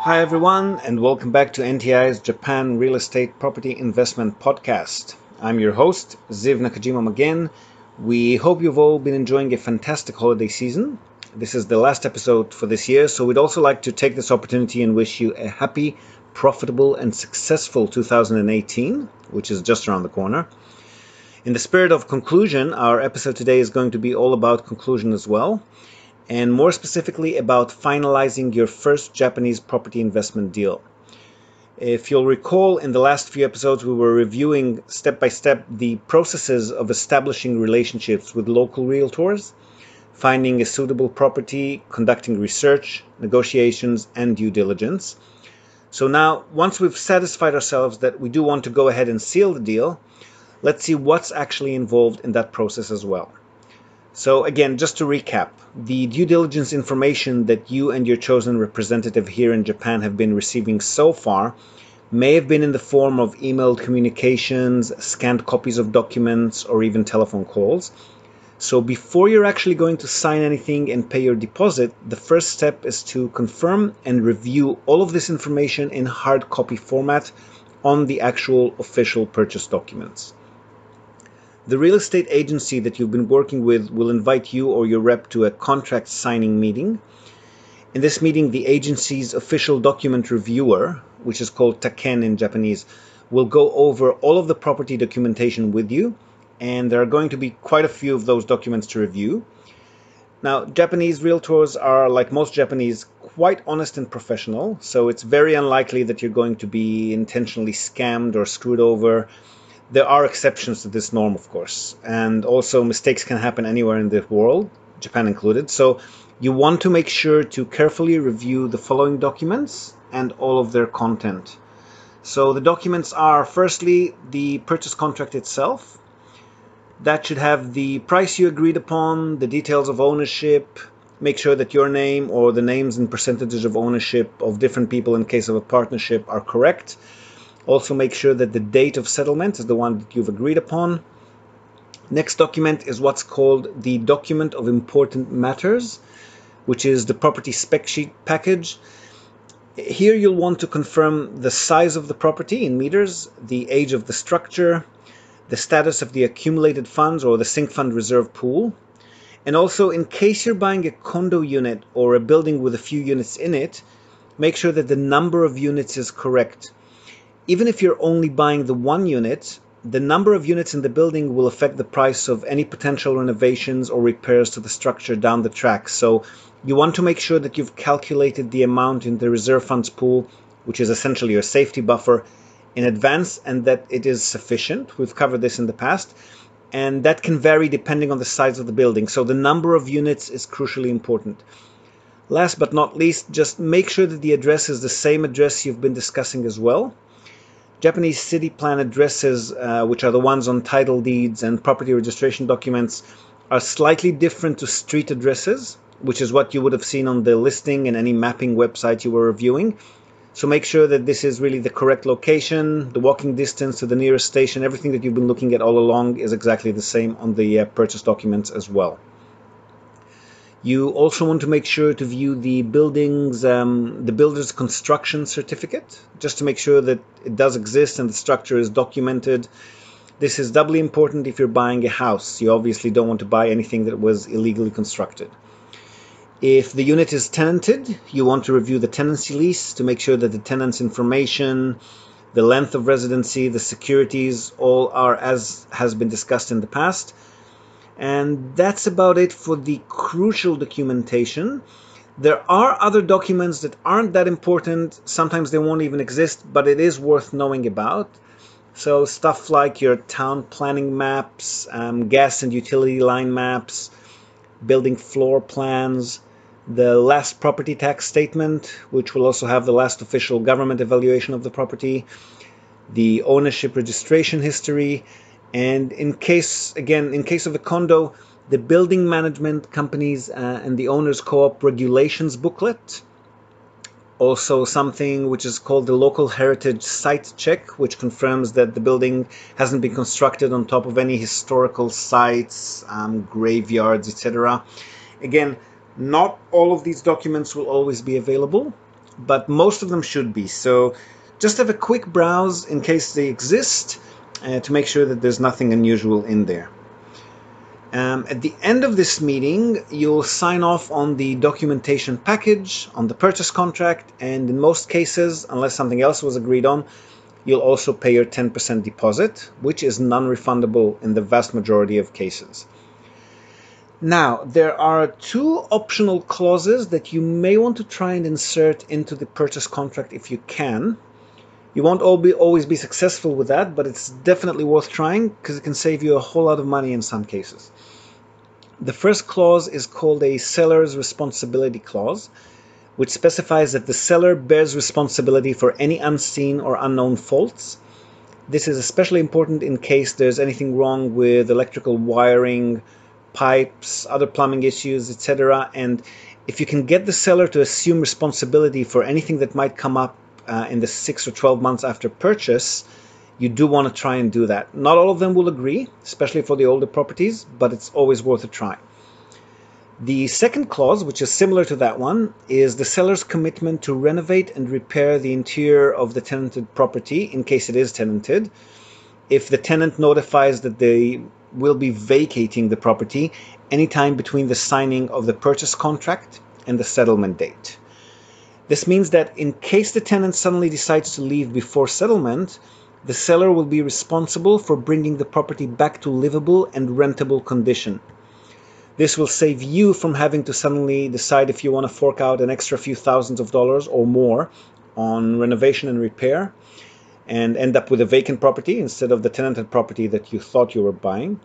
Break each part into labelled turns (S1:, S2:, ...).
S1: Hi everyone, and welcome back to NTI's Japan Real Estate Property Investment Podcast. I'm your host, Ziv Nakajima again. We hope you've all been enjoying a fantastic holiday season. This is the last episode for this year, so we'd also like to take this opportunity and wish you a happy, profitable, and successful 2018, which is just around the corner. In the spirit of conclusion, our episode today is going to be all about conclusion as well, and more specifically about finalizing your first Japanese property investment deal. If you'll recall, in the last few episodes, we were reviewing step by step the processes of establishing relationships with local realtors, finding a suitable property, conducting research, negotiations, and due diligence. So now, once we've satisfied ourselves that we do want to go ahead and seal the deal, let's see what's actually involved in that process as well. So again, just to recap, the due diligence information that you and your chosen representative here in Japan have been receiving so far may have been in the form of emailed communications, scanned copies of documents, or even telephone calls. So before you're actually going to sign anything and pay your deposit, the first step is to confirm and review all of this information in hard copy format on the actual official purchase documents. The real estate agency that you've been working with will invite you or your rep to a contract signing meeting. In this meeting, the agency's official document reviewer, which is called taken in Japanese, will go over all of the property documentation with you, and there are going to be quite a few of those documents to review. Now, Japanese realtors are, like most Japanese, quite honest and professional, so it's very unlikely that you're going to be intentionally scammed or screwed over. There are exceptions to this norm, of course, and also mistakes can happen anywhere in the world, Japan included. So you want to make sure to carefully review the following documents and all of their content. So the documents are, firstly, the purchase contract itself. That should have the price you agreed upon, the details of ownership. Make sure that your name or the names and percentages of ownership of different people in case of a partnership are correct. Also make sure that the date of settlement is the one that you've agreed upon. Next document is what's called the Document of Important Matters, which is the property spec sheet package. Here you'll want to confirm the size of the property in meters, the age of the structure, the status of the accumulated funds or the sink fund reserve pool. And also, in case you're buying a condo unit or a building with a few units in it, make sure that the number of units is correct. Even if you're only buying the one unit, the number of units in the building will affect the price of any potential renovations or repairs to the structure down the track. So you want to make sure that you've calculated the amount in the reserve funds pool, which is essentially your safety buffer, in advance, and that it is sufficient. We've covered this in the past, and that can vary depending on the size of the building. So the number of units is crucially important. Last but not least, just make sure that the address is the same address you've been discussing as well. Japanese city plan addresses, which are the ones on title deeds and property registration documents, are slightly different to street addresses, which is what you would have seen on the listing and any mapping website you were reviewing. So make sure that this is really the correct location, the walking distance to the nearest station, everything that you've been looking at all along is exactly the same on the purchase documents as well. You also want to make sure to view the the builder's construction certificate, just to make sure that it does exist and the structure is documented. This is doubly important if you're buying a house. You obviously don't want to buy anything that was illegally constructed. If the unit is tenanted, you want to review the tenancy lease to make sure that the tenant's information, the length of residency, the securities, all are as has been discussed in the past. And that's about it for the crucial documentation. There are other documents that aren't that important. Sometimes they won't even exist, but it is worth knowing about. So stuff like your town planning maps, gas and utility line maps, building floor plans, the last property tax statement, which will also have the last official government evaluation of the property, the ownership registration history, and in case of a condo, the building management companies and the owners co-op regulations booklet. Also something which is called the local heritage site check, which confirms that the building hasn't been constructed on top of any historical sites, graveyards, etc. Again, not all of these documents will always be available. but most of them should be. So just have a quick browse in case they exist to make sure that there's nothing unusual in there. At the end of this meeting, you'll sign off on the documentation package, on the purchase contract, and in most cases, unless something else was agreed on, you'll also pay your 10% deposit, which is non-refundable in the vast majority of cases. Now, there are two optional clauses that you may want to try and insert into the purchase contract if you can. You won't always be successful with that, but it's definitely worth trying because it can save you a whole lot of money in some cases. The first clause is called a seller's responsibility clause, which specifies that the seller bears responsibility for any unseen or unknown faults. This is especially important in case there's anything wrong with electrical wiring, pipes, other plumbing issues, etc. And if you can get the seller to assume responsibility for anything that might come up in the 6 or 12 months after purchase, you do want to try and do that. Not all of them will agree, especially for the older properties, but it's always worth a try. The second clause, which is similar to that one, is the seller's commitment to renovate and repair the interior of the tenanted property in case it is tenanted, if the tenant notifies that they will be vacating the property anytime between the signing of the purchase contract and the settlement date. This means that in case the tenant suddenly decides to leave before settlement, the seller will be responsible for bringing the property back to livable and rentable condition. This will save you from having to suddenly decide if you want to fork out an extra few thousands of dollars or more on renovation and repair and end up with a vacant property instead of the tenanted property that you thought you were buying.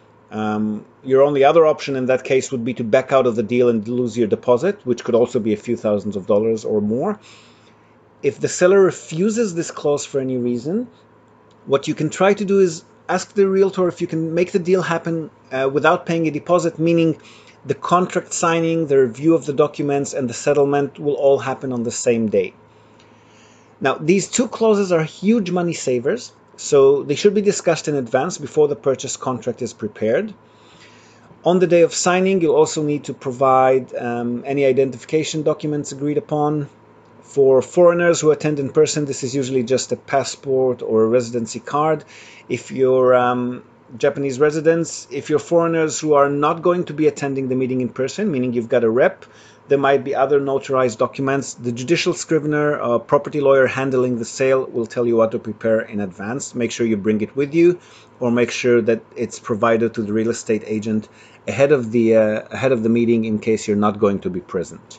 S1: Your only other option in that case would be to back out of the deal and lose your deposit, which could also be a few thousands of dollars or more. If the seller refuses this clause for any reason, what you can try to do is ask the realtor if you can make the deal happen without paying a deposit, meaning the contract signing, the review of the documents, and the settlement will all happen on the same day. Now, these two clauses are huge money savers, so they should be discussed in advance before the purchase contract is prepared. On the day of signing, you'll also need to provide any identification documents agreed upon. For foreigners who attend in person, this is usually just a passport or a residency card. If you're Japanese residents, if you're foreigners who are not going to be attending the meeting in person, meaning you've got a rep, there might be other notarized documents. The judicial scrivener, a property lawyer handling the sale, will tell you what to prepare in advance. Make sure you bring it with you, or make sure that it's provided to the real estate agent ahead of the meeting in case you're not going to be present.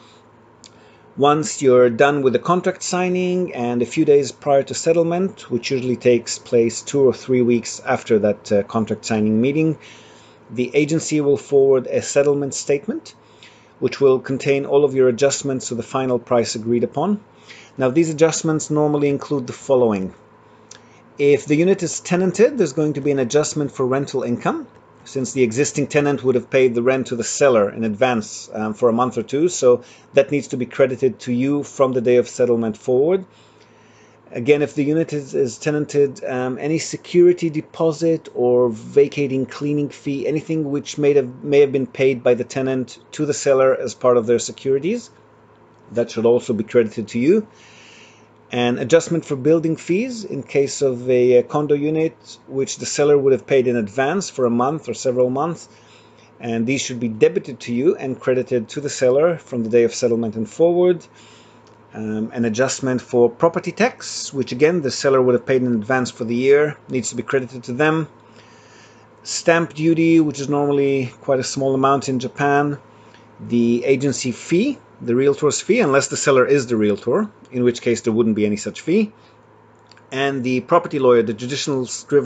S1: Once you're done with the contract signing and a few days prior to settlement, which usually takes place 2 or 3 weeks after that contract signing meeting, the agency will forward a settlement statement, which will contain all of your adjustments to the final price agreed upon. Now, these adjustments normally include the following. If the unit is tenanted, there's going to be an adjustment for rental income, since the existing tenant would have paid the rent to the seller in advance for a month or two, so that needs to be credited to you from the day of settlement forward. Again, if the unit is tenanted, any security deposit or vacating cleaning fee, anything which may have been paid by the tenant to the seller as part of their securities, that should also be credited to you. An adjustment for building fees in case of a condo unit which the seller would have paid in advance for a month or several months, and these should be debited to you and credited to the seller from the day of settlement and forward. An adjustment for property tax, which again the seller would have paid in advance for the year, needs to be credited to them. Stamp duty, which is normally quite a small amount in Japan. The agency fee, the realtor's fee, unless the seller is the realtor, in which case there wouldn't be any such fee. And the property lawyer, the judicial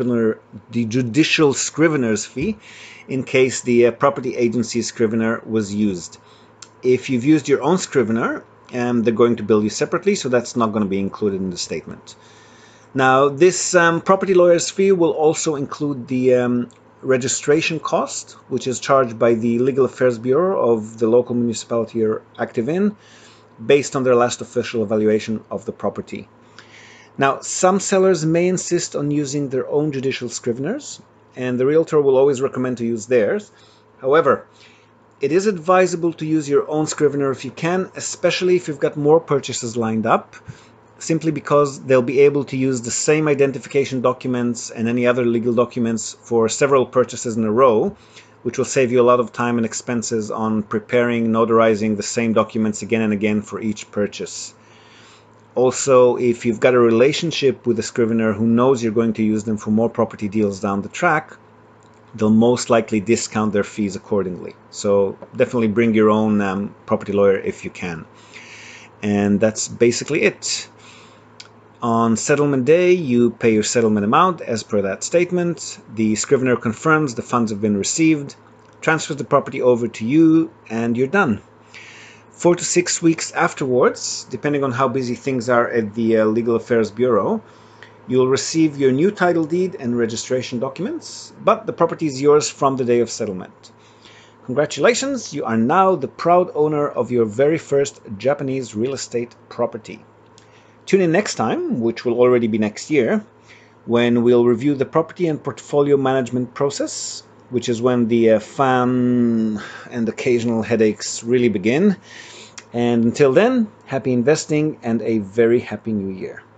S1: scrivener's fee, in case the property agency scrivener was used. If you've used your own scrivener, they're going to bill you separately, so that's not going to be included in the statement. Now, this property lawyer's fee will also include the registration cost, which is charged by the Legal Affairs Bureau of the local municipality you're active in, based on their last official evaluation of the property. Now, some sellers may insist on using their own judicial scriveners, and the realtor will always recommend to use theirs. However, It is advisable to use your own scrivener if you can, especially if you've got more purchases lined up, simply because they'll be able to use the same identification documents and any other legal documents for several purchases in a row, which will save you a lot of time and expenses on preparing, notarizing the same documents again and again for each purchase. Also, if you've got a relationship with a scrivener who knows you're going to use them for more property deals down the track, they'll most likely discount their fees accordingly. So definitely bring your own property lawyer if you can. And that's basically it. On settlement day, you pay your settlement amount as per that statement. The scrivener confirms the funds have been received, transfers the property over to you, and you're done. 4 to 6 weeks afterwards, depending on how busy things are at the Legal Affairs Bureau, you'll receive your new title deed and registration documents, but the property is yours from the day of settlement. Congratulations, you are now the proud owner of your very first Japanese real estate property. Tune in next time, which will already be next year, when we'll review the property and portfolio management process, which is when the fun and occasional headaches really begin. And until then, happy investing and a very happy new year.